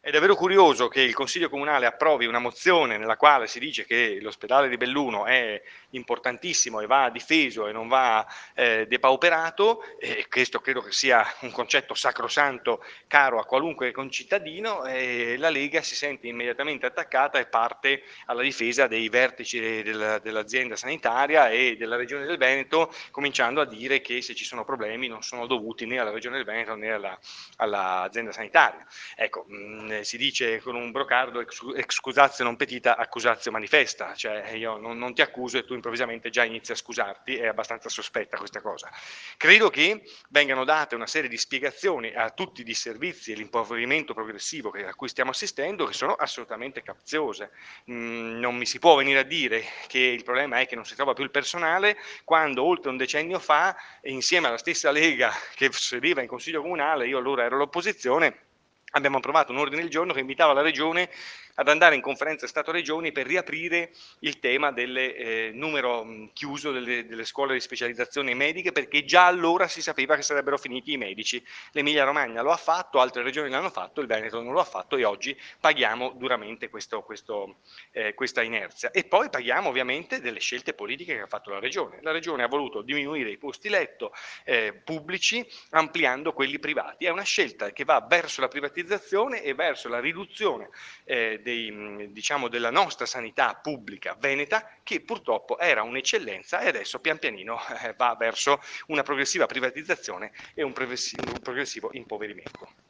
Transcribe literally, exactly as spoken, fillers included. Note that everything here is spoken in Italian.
È davvero curioso che il Consiglio Comunale approvi una mozione nella quale si dice che l'ospedale di Belluno è importantissimo e va difeso e non va, ehm, depauperato, e questo credo che sia un concetto sacrosanto caro a qualunque concittadino, e la Lega si sente immediatamente attaccata e parte alla difesa dei vertici del dell'azienda sanitaria e della Regione del Veneto, cominciando a dire che se ci sono problemi non sono dovuti né alla Regione del Veneto né alla all'azienda sanitaria. Ecco, mhmm, si dice con un brocardo: "Excu excusatio non petita, accusatio manifesta", cioè io non non ti accuso e tu improvvisamente già inizi a scusarti, è abbastanza sospetta questa cosa. Credo che vengano date una serie di spiegazioni a tutti i disservizi e l'impoverimento progressivo che a cui stiamo assistendo, che sono assolutamente capziose. Mhmm, non mi si può venire a dire che il problema è che non si trova più il personale, quando oltre un decennio fa, insieme alla stessa Lega che sedeva in consiglio comunale, io allora ero all'opposizione, abbiamo approvato un ordine del giorno che invitava la Regione ad andare in conferenza Stato-Regioni per riaprire il tema del eh, numero mh, chiuso delle, delle scuole di specializzazione mediche, perché già allora si sapeva che sarebbero finiti i medici. L'Emilia Romagna lo ha fatto, altre regioni l'hanno fatto, il Veneto non lo ha fatto e oggi paghiamo duramente questo, questo, eh, questa inerzia. E poi paghiamo ovviamente delle scelte politiche che ha fatto la Regione. La Regione ha voluto diminuire i posti letto eh, pubblici ampliando quelli privati. È una scelta che va verso la privatizzazione e verso la riduzione eh, dei, diciamo, della nostra sanità pubblica veneta, che purtroppo era un'eccellenza e adesso pian pianino eh, va verso una progressiva privatizzazione e un progressivo, un progressivo impoverimento.